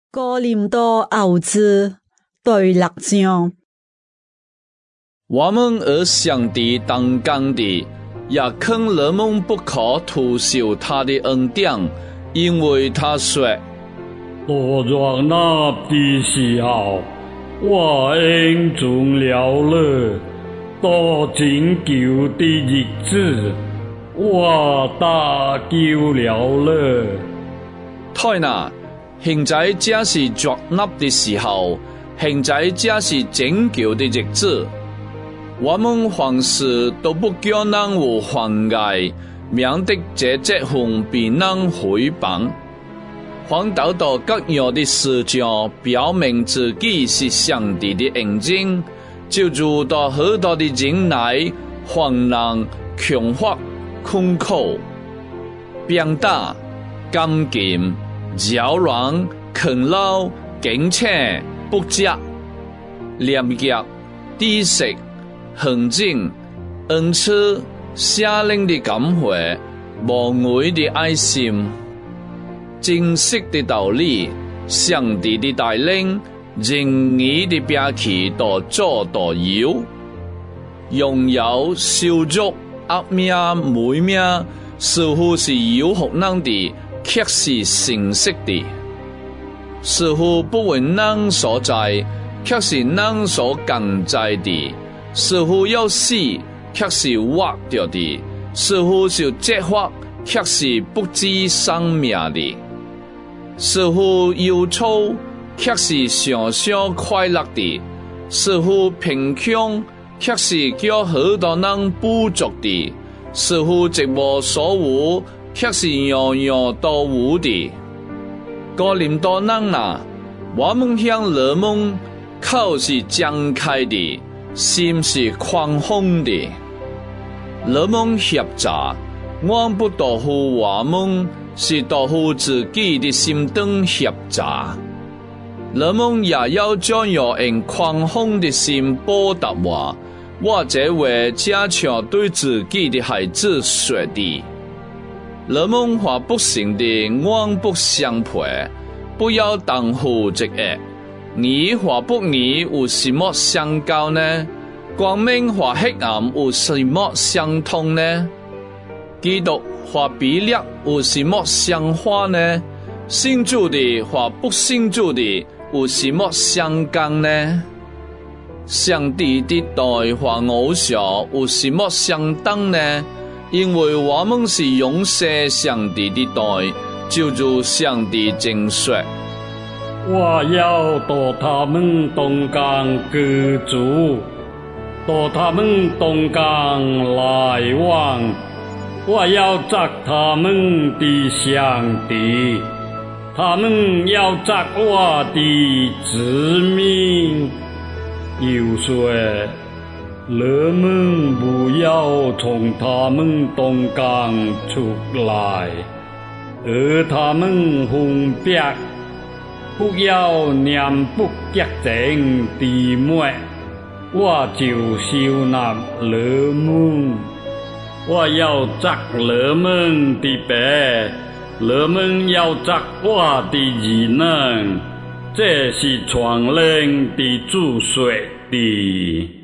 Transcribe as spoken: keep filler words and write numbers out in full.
哥林多后书第六章。 我们ở上帝当中的，也肯人们不可徒受他的恩典，因为他说： 多若那的时候，我恩中了了，多拯救的日子，我打救了了。 太那，现在这是作纳的时候，现在这是拯救的日子。我们凡事都不叫人有妨碍，免得这这份被人毁谤。凡找到各样的事情，表明自己是上帝的恩人，就如到很多的人来患难、穷乏、困苦、病打、监禁、扰乱、啃老、警车、不洁、廉洁、知识、恒正、恩赐、圣灵的感会、无畏的爱心、正式的道理、上帝的带领、仁义的标旗，都做都有。拥有少足恶命美命，似乎是有福人的，却是诚实的；似乎不为人所在，却是人所感在的；似乎要死，却是活着的；似乎是折法，却是不知生命的；似乎忧愁，却是常常快乐的；似乎贫穷，却是叫很多人富足的；似乎一无所有，却是样样都有的。哥林多人啊，我们向人们口是张开的，心是宽宏的。人们协杂，我不多乎我们，是多乎自己的心中协杂。人们也要将要用宽宏的心报答我，我这话加强对自己的孩子说的。人们话不行的，我不相配，不要当负这个。你话不你有什么相交呢？光明和黑暗有什么相通呢？基督和比勒有什么相化呢？信主的和不信主的有什么相干呢？上帝的代和偶像有什么相当呢？因为我们是永世上帝的代，就如上帝正说： 我要到他们东港居住，到他们东港来往，我要作他们的上帝，他们要作我的子民。又说，人们不要从他们东港出来，而他们分别，不要念不洁净的末，我就收纳人们。我要作人们的白，人们要作我的义人。这是传人的主说的。